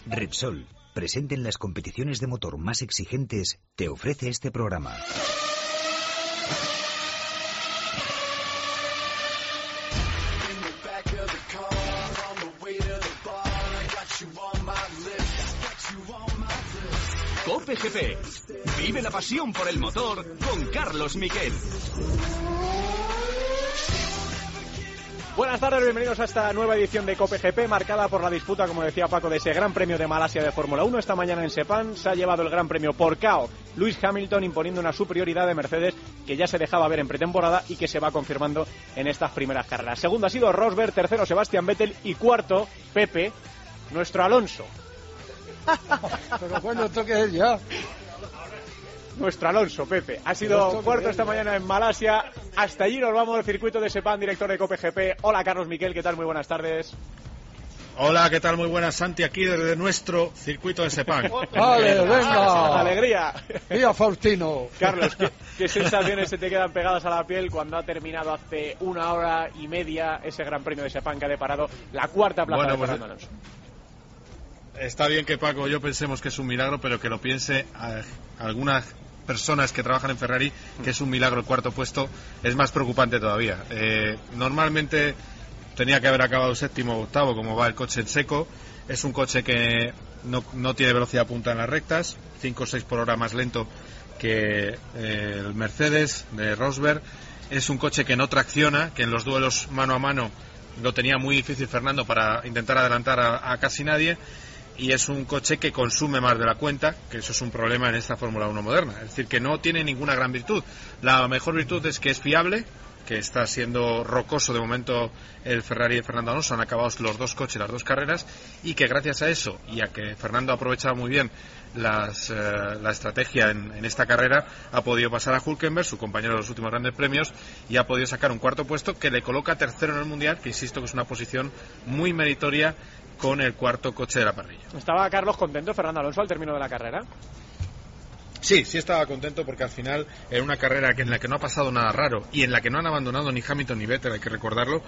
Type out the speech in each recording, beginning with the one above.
Repsol, presente en las competiciones de motor más exigentes, te ofrece este programa. COPE GP. Vive la pasión por el motor con Carlos Miquel. Buenas tardes, bienvenidos a esta nueva edición de COPE GP, marcada por la disputa, como decía Paco, de ese Gran Premio de Malasia de Fórmula 1. Esta mañana en Sepang se ha llevado el Gran Premio por KO Lewis Hamilton, imponiendo una superioridad de Mercedes que ya se dejaba ver en pretemporada y que se va confirmando en estas primeras carreras. Segundo ha sido Rosberg, tercero Sebastian Vettel y cuarto Pepe, nuestro Alonso. Pero bueno, toque es ya. Nuestro Alonso, Pepe, ha sido cuarto esta mañana en Malasia. Hasta allí nos vamos, el circuito de Sepang, director de COPE GP. Hola, Carlos Miquel, ¿qué tal? Muy buenas tardes. Hola, ¿qué tal? Muy buenas, Santi, aquí desde nuestro circuito de Sepang. ¡Vale, venga! ¡Alegría! ¡Viva Faustino! Carlos, ¿qué sensaciones se te quedan pegadas a la piel cuando ha terminado hace 1 hora y media ese Gran Premio de Sepang que ha deparado la cuarta plaza de Fernando Alonso? Está bien que Paco y yo pensemos que es un milagro, pero que lo piense algunas personas que trabajan en Ferrari, que es un milagro el cuarto puesto, es más preocupante todavía. Normalmente tenía que haber acabado séptimo o octavo, como va el coche en seco. Es un coche que no tiene velocidad punta en las rectas, 5 o 6 por hora más lento que el Mercedes de Rosberg. Es un coche que no tracciona, que en los duelos mano a mano lo tenía muy difícil Fernando para intentar adelantar a casi nadie. Y es un coche que consume más de la cuenta, que eso es un problema en esta Fórmula 1 moderna. Es decir, que no tiene ninguna gran virtud. La mejor virtud es que es fiable, que está siendo rocoso de momento el Ferrari de Fernando Alonso. Han acabado los dos coches, las dos carreras, y que gracias a eso, y a que Fernando ha aprovechado muy bien la estrategia en esta carrera, ha podido pasar a Hülkenberg, su compañero de los últimos grandes premios, y ha podido sacar un cuarto puesto que le coloca tercero en el Mundial, que insisto que es una posición muy meritoria con el cuarto coche de la parrilla. ¿Estaba Carlos contento, Fernando Alonso, al término de la carrera? Sí estaba contento porque al final, en una carrera en la que no ha pasado nada raro y en la que no han abandonado ni Hamilton ni Vettel, hay que recordarlo,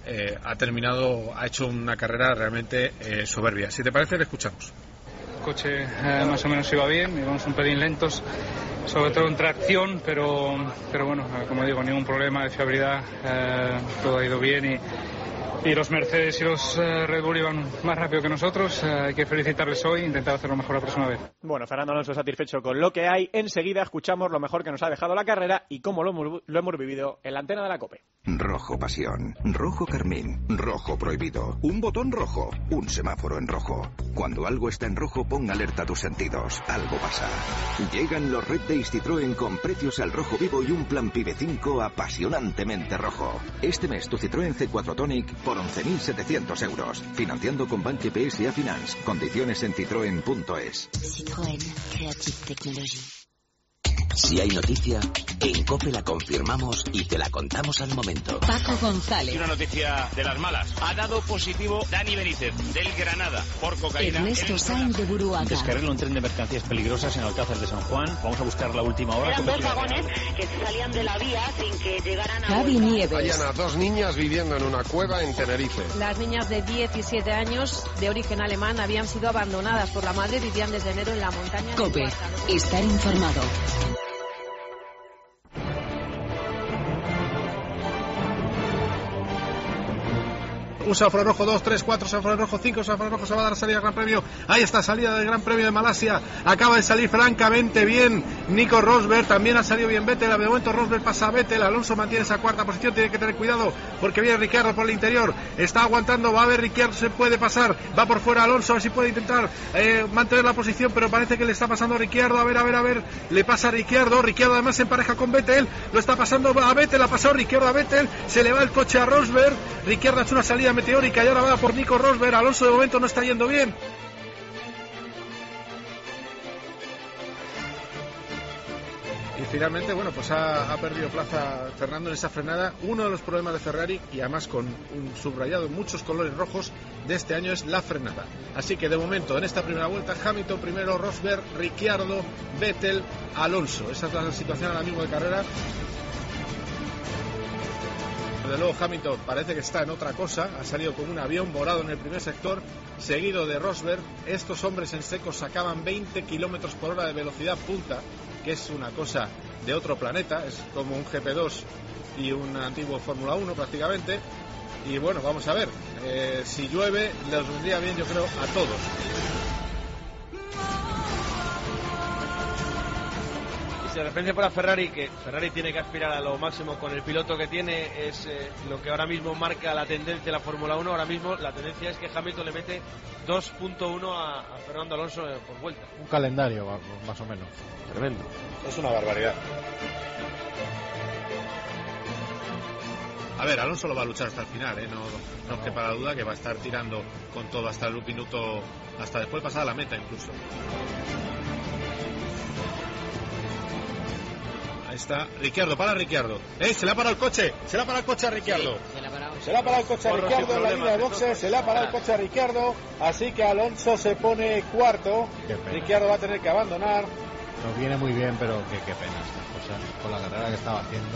ha hecho una carrera realmente soberbia. Si te parece, le escuchamos. El coche más o menos iba bien, íbamos un pelín lentos, sobre todo en tracción, pero bueno, como digo, ningún problema de fiabilidad, todo ha ido bien y los Mercedes y los Red Bull iban más rápido que nosotros. Hay que felicitarles hoy e intentar hacerlo mejor la próxima vez. Bueno, Fernando Alonso satisfecho con lo que hay. Enseguida escuchamos lo mejor que nos ha dejado la carrera y cómo lo hemos vivido en la antena de la COPE. Rojo pasión, rojo carmín, rojo prohibido, un botón rojo, un semáforo en rojo. Cuando algo está en rojo, pon alerta a tus sentidos. Algo pasa. Llegan los Red Days Citroën con precios al rojo vivo y un plan PIBE 5 apasionantemente rojo. Este mes tu Citroën C4 Tonic por 11.700 euros. Financiando con Banque PSA Finance. Condiciones en citroen.es. Citroën Creative Technology. Si hay noticia, en COPE la confirmamos y te la contamos al momento. Paco González. Y una noticia de las malas. Ha dado positivo Dani Benítez, del Granada, por cocaína. Ernesto Sainz de Buruaga. Descarril un tren de mercancías peligrosas en Alcázar de San Juan. Vamos a buscar la última hora. Eran 2 vagones que salían de la vía sin que llegaran a... Javi Nieves. Hallan a 2 niñas viviendo en una cueva en Tenerife. Las niñas de 17 años, de origen alemán, habían sido abandonadas por la madre. Vivían desde enero en la montaña. COPE. Estar informado. Un semáforo rojo, 2, 3, 4, semáforo rojo, 5, semáforo rojo, se va a dar salida al Gran Premio. Ahí está, salida del Gran Premio de Malasia. Acaba de salir francamente bien Nico Rosberg, también ha salido bien Vettel. De momento Rosberg pasa a Vettel, Alonso mantiene esa cuarta posición, tiene que tener cuidado porque viene Ricciardo por el interior. Está aguantando, va a ver Ricciardo, se puede pasar, va por fuera Alonso, a ver si puede intentar mantener la posición, pero parece que le está pasando a Ricciardo. A ver, le pasa a Ricciardo además se empareja con Vettel, lo está pasando a Vettel, ha pasado Ricciardo a Vettel, se le va el coche a Rosberg, Ricciardo ha hecho una salida meteórica y ahora va por Nico Rosberg. Alonso de momento no está yendo bien. Y finalmente, bueno, pues ha perdido plaza Fernando en esa frenada. Uno de los problemas de Ferrari, y además con un subrayado en muchos colores rojos de este año, es la frenada. Así que de momento, en esta primera vuelta, Hamilton primero, Rosberg, Ricciardo, Vettel, Alonso. Esa es la situación ahora mismo de carrera. desde luego Hamilton parece que está en otra cosa, ha salido como un avión volado en el primer sector, seguido de Rosberg. Estos hombres en seco sacaban 20 kilómetros por hora de velocidad punta, que es una cosa de otro planeta, es como un GP2 y un antiguo Fórmula 1 prácticamente. Y bueno, vamos a ver, si llueve les vendría bien, yo creo, a todos. Si de repente para Ferrari, que Ferrari tiene que aspirar a lo máximo con el piloto que tiene, es lo que ahora mismo marca la tendencia de la Fórmula 1. Ahora mismo la tendencia es que Hamilton le mete 2.1 a Fernando Alonso por vuelta. Un calendario, más o menos. Tremendo. Es una barbaridad. A ver, Alonso lo va a luchar hasta el final, no quepa la duda que va a estar tirando con todo hasta el minuto, hasta después de pasar la meta incluso. Ahí está, Ricciardo, para Ricciardo. Se le ha parado el coche, a Ricciardo. Sí, se le ha parado el coche a Ricciardo en la línea de boxes, se le ha parado el coche a Ricciardo, así que Alonso se pone cuarto. Ricciardo va a tener que abandonar. Nos viene muy bien, pero qué pena estas cosas, con la carrera que estaba haciendo.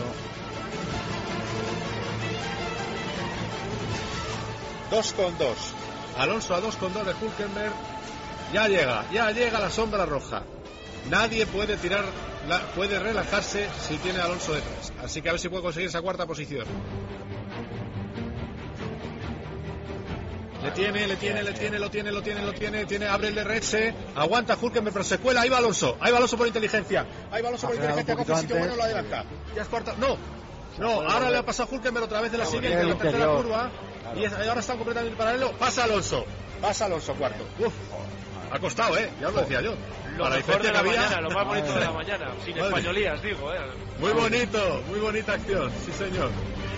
2,2. Alonso a 2,2 de Hülkenberg. Ya llega la sombra roja. Nadie puede puede relajarse si tiene a Alonso detrás. Así que a ver si puede conseguir esa cuarta posición. Le tiene, abre el DRS, aguanta Hülkenberg, pero se cuela, ahí va Alonso por inteligencia, coge sitio bueno, lo adelanta. Ya es cuarta, no, ahora le ha pasado Hülkenberg otra vez de la siguiente, la tercera curva, y ahora están completamente en paralelo, pasa Alonso cuarto. Ha costado, ya os lo decía yo. Lo mejor de la mañana, lo más bonito de la mañana, sin españolías, digo. Muy bonito, muy bonita acción, sí señor.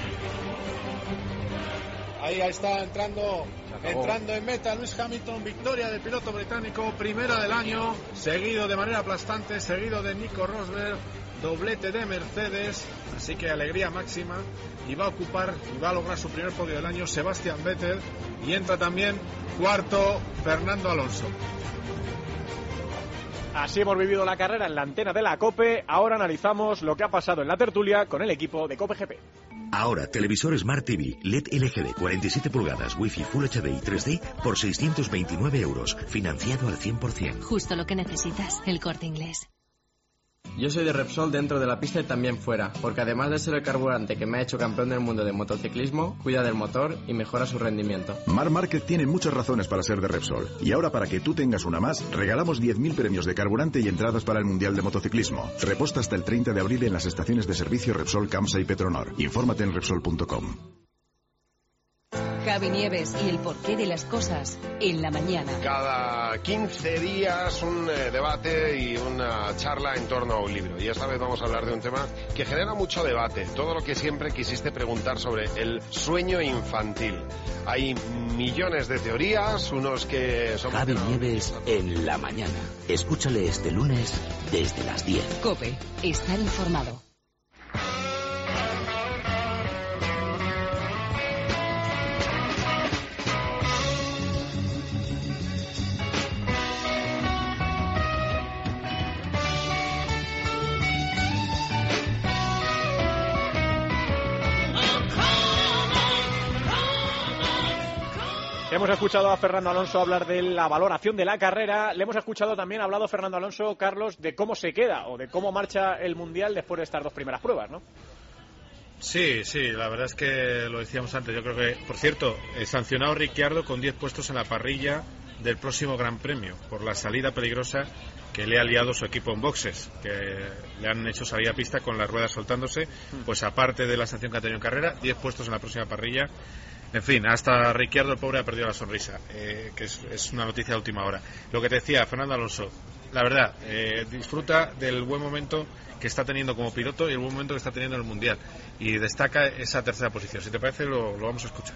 Ahí está entrando en meta Lewis Hamilton, victoria del piloto británico, primera del año, seguido de manera aplastante, seguido de Nico Rosberg, doblete de Mercedes, así que alegría máxima, y va a lograr su primer podio del año Sebastian Vettel, y entra también cuarto Fernando Alonso. Así hemos vivido la carrera en la antena de la COPE. Ahora analizamos lo que ha pasado en la tertulia con el equipo de COPE GP. Ahora, televisor Smart TV LED LG de 47 pulgadas, Wi-Fi Full HD y 3D por 629 €, financiado al 100%. Justo lo que necesitas, El Corte Inglés. Yo soy de Repsol dentro de la pista y también fuera, porque además de ser el carburante que me ha hecho campeón del mundo de motociclismo, cuida del motor y mejora su rendimiento. Mar Market tiene muchas razones para ser de Repsol. Y ahora, para que tú tengas una más, regalamos 10.000 premios de carburante y entradas para el Mundial de Motociclismo. Reposta hasta el 30 de abril en las estaciones de servicio Repsol, Camsa y Petronor. Infórmate en Repsol.com. Javi Nieves y el porqué de las cosas en la mañana. Cada 15 días un debate y una charla en torno a un libro. Y esta vez vamos a hablar de un tema que genera mucho debate. Todo lo que siempre quisiste preguntar sobre el sueño infantil. Hay millones de teorías, unos que son... Javi Nieves en la mañana. Escúchale este lunes desde las 10. COPE. Estar informado. Hemos escuchado a Fernando Alonso hablar de la valoración de la carrera. Le hemos escuchado también, ha hablado Fernando Alonso, Carlos, de cómo se queda o de cómo marcha el Mundial después de estas dos primeras pruebas, ¿no? Sí, la verdad es que lo decíamos antes. Yo creo que, por cierto, sancionado Ricciardo con 10 puestos en la parrilla del próximo Gran Premio por la salida peligrosa que le ha liado su equipo en boxes, que le han hecho salir a pista con las ruedas soltándose. Pues aparte de la sanción que ha tenido en carrera, 10 puestos en la próxima parrilla. En fin, hasta Ricciardo, el pobre, ha perdido la sonrisa, que es una noticia de última hora. Lo que te decía Fernando Alonso, la verdad, disfruta del buen momento que está teniendo como piloto y el buen momento que está teniendo en el Mundial, y destaca esa tercera posición. Si te parece, lo vamos a escuchar.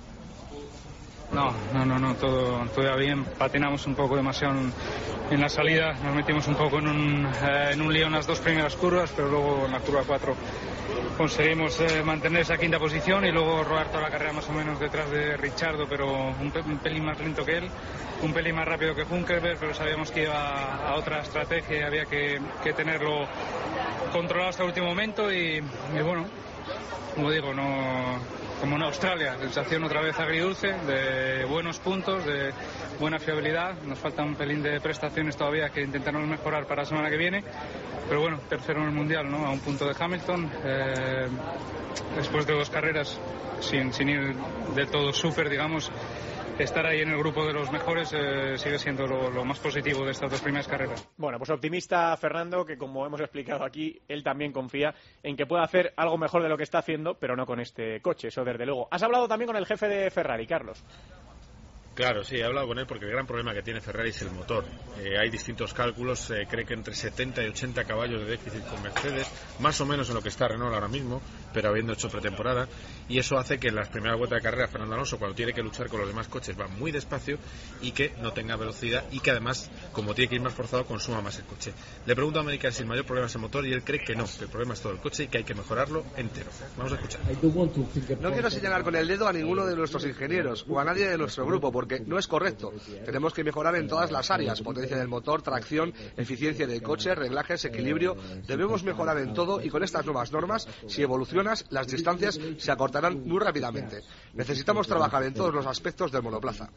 No, todo iba bien. Patinamos un poco demasiado en la salida, nos metimos un poco en un lío en las dos primeras curvas, pero luego en la curva 4 conseguimos mantener esa quinta posición y luego rodar toda la carrera más o menos detrás de Ricciardo, pero un pelín más lento que él, un pelín más rápido que Hülkenberg, pero sabíamos que iba a otra estrategia y había que tenerlo controlado hasta el último momento y bueno, como digo, no como en Australia, sensación otra vez agridulce, de buenos puntos, de buena fiabilidad. Nos falta un pelín de prestaciones todavía que intentaremos mejorar para la semana que viene, pero bueno, tercero en el Mundial, ¿no? A un punto de Hamilton, después de 2 carreras sin ir del todo súper, digamos. Estar ahí en el grupo de los mejores sigue siendo lo más positivo de estas 2 primeras carreras. Bueno, pues optimista Fernando, que como hemos explicado aquí, él también confía en que pueda hacer algo mejor de lo que está haciendo, pero no con este coche, eso desde luego. Has hablado también con el jefe de Ferrari, Carlos. Claro, sí, he hablado con él porque el gran problema que tiene Ferrari es el motor. Hay distintos cálculos, cree que entre 70 y 80 caballos de déficit con Mercedes, más o menos en lo que está Renault ahora mismo, pero habiendo hecho pretemporada, y eso hace que en las primeras vueltas de carrera Fernando Alonso, cuando tiene que luchar con los demás coches, va muy despacio y que no tenga velocidad y que además, como tiene que ir más forzado, consuma más el coche. Le pregunto a América si el mayor problema es el motor y él cree que no, que el problema es todo el coche y que hay que mejorarlo entero. Vamos a escuchar. No quiero señalar con el dedo a ninguno de nuestros ingenieros o a nadie de nuestro grupo, porque no es correcto. Tenemos que mejorar en todas las áreas: potencia del motor, tracción, eficiencia del coche, reglajes, equilibrio. Debemos mejorar en todo, y con estas nuevas normas, si evolucionas, las distancias se acortarán muy rápidamente. Necesitamos trabajar en todos los aspectos del monoplaza.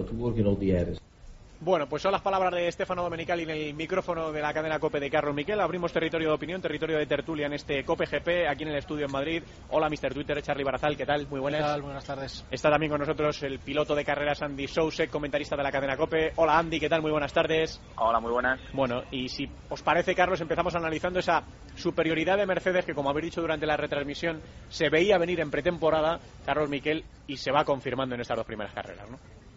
Bueno, pues son las palabras de Stefano Domenicali en el micrófono de la cadena COPE de Carlos Miquel. Abrimos territorio de opinión, territorio de tertulia en este COPE GP, aquí en el estudio en Madrid. Hola, Mr. Twitter, Charlie Barazal, ¿qué tal? Muy buenas. ¿Qué tal? Buenas tardes. Está también con nosotros el piloto de carreras Andy Sousek, comentarista de la cadena COPE. Hola, Andy, ¿qué tal? Muy buenas tardes. Hola, muy buenas. Bueno, y si os parece, Carlos, empezamos analizando esa superioridad de Mercedes que, como habéis dicho durante la retransmisión, se veía venir en pretemporada, Carlos Miquel, y se va confirmando en estas 2 primeras carreras, ¿no?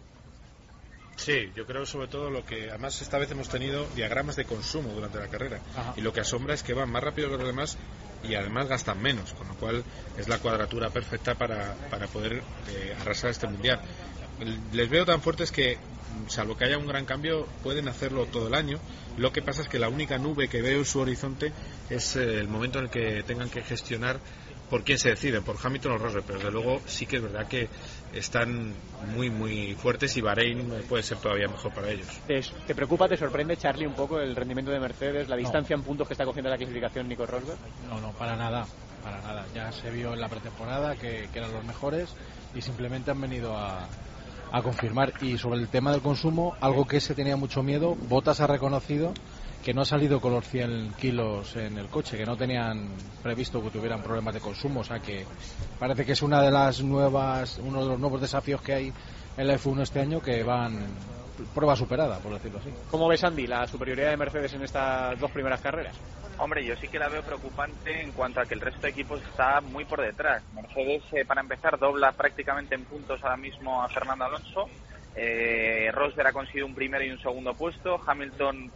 Sí, yo creo sobre todo lo que, además esta vez hemos tenido diagramas de consumo durante la carrera. Ajá. Y lo que asombra es que van más rápido que los demás y además gastan menos, con lo cual es la cuadratura perfecta para poder arrasar este mundial. Les veo tan fuertes que, salvo que haya un gran cambio, pueden hacerlo todo el año. Lo que pasa es que la única nube que veo en su horizonte es el momento en el que tengan que gestionar por quién se deciden, por Hamilton o Rosberg, pero desde luego sí que es verdad que están muy muy fuertes y Bahrein puede ser todavía mejor para ellos. ¿Te preocupa, te sorprende, Charlie, un poco el rendimiento de Mercedes, la distancia en puntos que está cogiendo la clasificación Nico Rosberg? No, para nada. Ya se vio en la pretemporada que eran los mejores y simplemente han venido a confirmar. Y sobre el tema del consumo, algo que se tenía mucho miedo, Bottas ha reconocido que no ha salido con los 100 kilos en el coche, que no tenían previsto que tuvieran problemas de consumo, o sea que parece que es uno de los nuevos desafíos que hay en la F1 este año, que van prueba superada, por decirlo así. ¿Cómo ves, Andy, la superioridad de Mercedes en estas 2 primeras carreras? Hombre, yo sí que la veo preocupante en cuanto a que el resto de equipos está muy por detrás. Mercedes, para empezar, dobla prácticamente en puntos ahora mismo a Fernando Alonso. Rosberg ha conseguido un primero y un segundo puesto. Hamilton,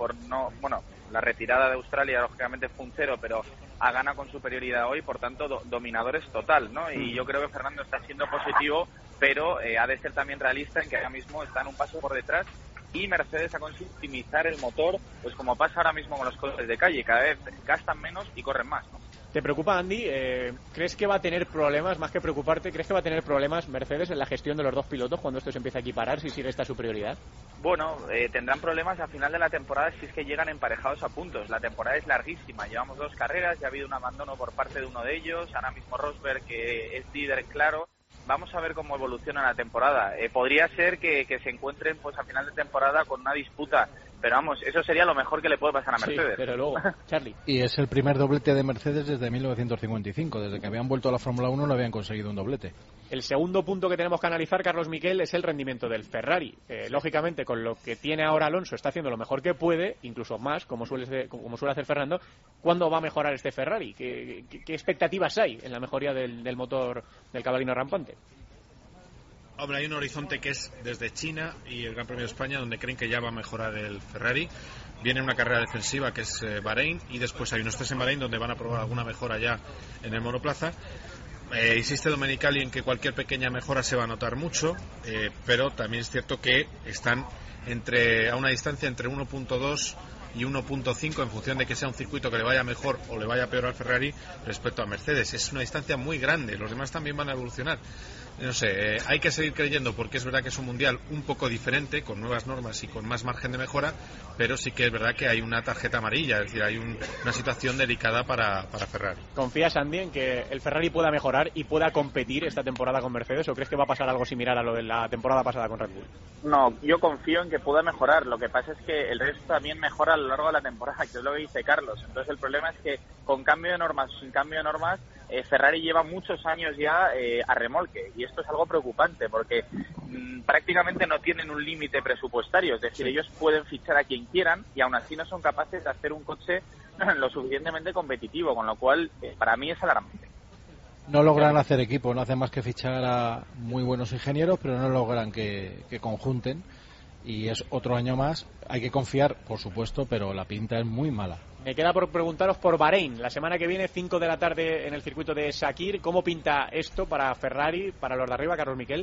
la retirada de Australia lógicamente fue un 0, pero ha ganado con superioridad hoy, por tanto dominador es total, ¿no? Y yo creo que Fernando está siendo positivo, pero ha de ser también realista en que ahora mismo está en un paso por detrás, y Mercedes ha conseguido optimizar el motor, pues como pasa ahora mismo con los coches de calle, cada vez gastan menos y corren más, ¿no? ¿Te preocupa, Andy? ¿Crees que va a tener problemas, más que preocuparte, crees que va a tener problemas Mercedes en la gestión de los 2 pilotos cuando esto se empiece a equiparar, si sigue esta superioridad? Bueno, tendrán problemas al final de la temporada si es que llegan emparejados a puntos. La temporada es larguísima, llevamos 2 carreras, ya ha habido un abandono por parte de uno de ellos, ahora mismo Rosberg, que es líder claro. Vamos a ver cómo evoluciona la temporada. Podría ser que se encuentren pues a final de temporada con una disputa, pero vamos, eso sería lo mejor que le puede pasar a Mercedes. Sí, pero luego, Charlie. Y es el primer doblete de Mercedes desde 1955, desde que habían vuelto a la Fórmula 1 no habían conseguido un doblete. El segundo punto que tenemos que analizar, Carlos Miquel, es el rendimiento del Ferrari. Lógicamente, con lo que tiene ahora Alonso, está haciendo lo mejor que puede, incluso más, como suele hacer Fernando. ¿Cuándo va a mejorar este Ferrari? ¿Qué expectativas hay en la mejoría del motor del cabalino rampante? Hombre, hay un horizonte que es desde China y el Gran Premio de España, donde creen que ya va a mejorar el Ferrari. Viene una carrera defensiva que es Bahrein, y después hay unos 3 en Bahrein donde van a probar alguna mejora ya en el monoplaza. Insiste Domenicali en que cualquier pequeña mejora se va a notar mucho, pero también es cierto que están a una distancia entre 1.2 y 1.5 en función de que sea un circuito que le vaya mejor o le vaya peor al Ferrari respecto a Mercedes. Es una distancia muy grande, los demás también van a evolucionar. No sé, hay que seguir creyendo, porque es verdad que es un mundial un poco diferente, con nuevas normas y con más margen de mejora, pero sí que es verdad que hay una tarjeta amarilla, es decir, hay una situación delicada para Ferrari. ¿Confías, Andy, en que el Ferrari pueda mejorar y pueda competir esta temporada con Mercedes, o crees que va a pasar algo similar a lo de la temporada pasada con Red Bull? No, yo confío en que pueda mejorar. Lo que pasa es que el resto también mejora a lo largo de la temporada, que es lo que dice Carlos. Entonces el problema es que con cambio de normas o sin cambio de normas, Ferrari lleva muchos años ya a remolque, y esto es algo preocupante porque prácticamente no tienen un límite presupuestario, es decir, ellos pueden fichar a quien quieran y aún así no son capaces de hacer un coche lo suficientemente competitivo, con lo cual para mí es alarmante. No logran hacer equipo, no hacen más que fichar a muy buenos ingenieros, pero no logran que conjunten, y es otro año más. Hay que confiar, por supuesto, pero la pinta es muy mala. Me queda por preguntaros por Bahrein. La semana que viene, 5 de la tarde en el circuito de Sakir. ¿Cómo pinta esto para Ferrari, para los de arriba, Carlos Miquel?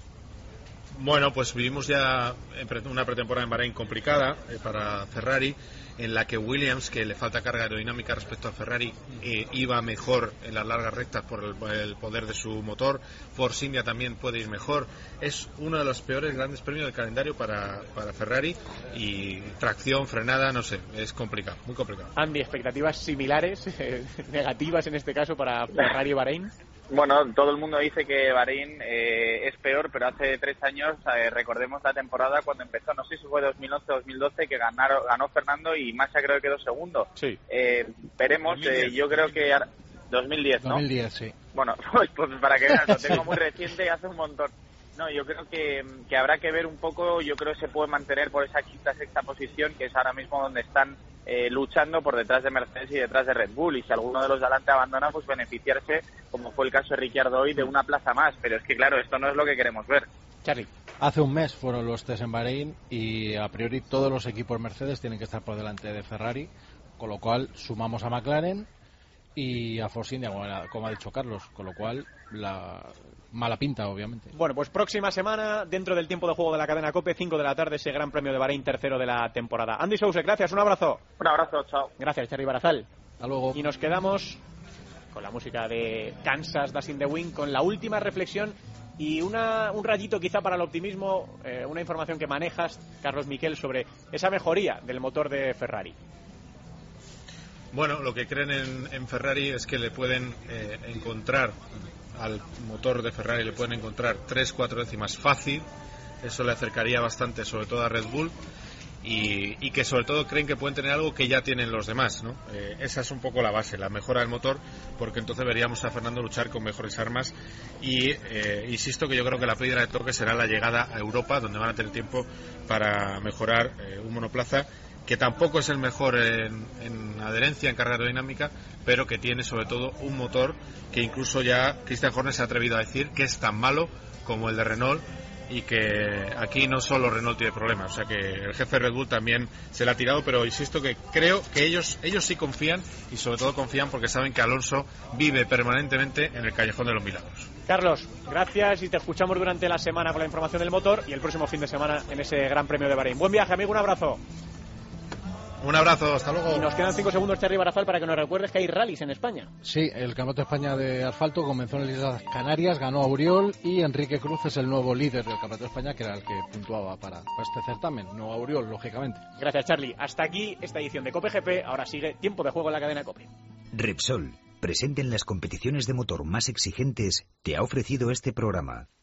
Bueno, pues vivimos ya una pretemporada en Bahrein complicada para Ferrari, en la que Williams, que le falta carga aerodinámica respecto a Ferrari, iba mejor en las largas rectas por el poder de su motor. Force India también puede ir mejor. Es uno de los peores grandes premios del calendario para Ferrari, y tracción, frenada, no sé, es complicado, muy complicado. Andy, expectativas similares, negativas en este caso para Ferrari y Bahrein. Bueno, todo el mundo dice que Bahrein es peor, pero hace 3 años, recordemos la temporada cuando empezó, no sé si fue 2011-2012, que ganó Fernando y Massa creo que quedó segundo. Sí. Veremos, 2010. Yo creo que... 2010, ¿no? 2010, sí. Bueno, pues para que veas, lo tengo muy reciente y hace un montón. No, yo creo que habrá que ver un poco. Yo creo que se puede mantener por esa quinta, sexta posición, que es ahora mismo donde están luchando por detrás de Mercedes y detrás de Red Bull, y si alguno de los de adelante abandona, pues beneficiarse, como fue el caso de Ricciardo hoy, de una plaza más. Pero es que claro, esto no es lo que queremos ver. Charlie. Hace un mes fueron los test en Bahrein y a priori todos los equipos Mercedes tienen que estar por delante de Ferrari, con lo cual sumamos a McLaren y a Force India, como ha dicho Carlos, con lo cual la mala pinta, obviamente. Bueno, pues próxima semana, dentro del tiempo de juego de la cadena COPE, 5 de la tarde, ese Gran Premio de Bahrein, tercero de la temporada. Andy Souse, gracias, un abrazo. Un abrazo, chao. Gracias, Charly Barazal. Hasta luego. Y nos quedamos con la música de Kansas, Das in the Wind, con la última reflexión y un rayito quizá para el optimismo, una información que manejas, Carlos Miquel, sobre esa mejoría del motor de Ferrari. Bueno, lo que creen en Ferrari es que le pueden encontrar al motor de Ferrari, le pueden encontrar 3-4 décimas fácil. Eso le acercaría bastante, sobre todo a Red Bull, y que sobre todo creen que pueden tener algo que ya tienen los demás, ¿no? Esa es un poco la base, la mejora del motor, porque entonces veríamos a Fernando luchar con mejores armas. Y insisto que yo creo que la piedra de toque será la llegada a Europa, donde van a tener tiempo para mejorar un monoplaza que tampoco es el mejor en adherencia, en carga aerodinámica, pero que tiene sobre todo un motor que incluso ya Christian Horner se ha atrevido a decir que es tan malo como el de Renault, y que aquí no solo Renault tiene problemas. O sea que el jefe de Red Bull también se le ha tirado, pero insisto que creo que ellos sí confían, y sobre todo confían porque saben que Alonso vive permanentemente en el callejón de los milagros. Carlos, gracias, y te escuchamos durante la semana con la información del motor y el próximo fin de semana en ese Gran Premio de Bahrein. Buen viaje, amigo, un abrazo. Un abrazo, hasta luego. Y nos quedan 5 segundos, Charly Barazal, para que nos recuerdes que hay rallies en España. Sí, el Campeonato de España de asfalto comenzó en las Islas Canarias, ganó Auriol, y Enrique Cruz es el nuevo líder del Campeonato de España, que era el que puntuaba para este certamen, no Auriol, lógicamente. Gracias, Charly. Hasta aquí esta edición de COPE GP. Ahora sigue tiempo de juego en la cadena COPE. Repsol, presente en las competiciones de motor más exigentes, te ha ofrecido este programa.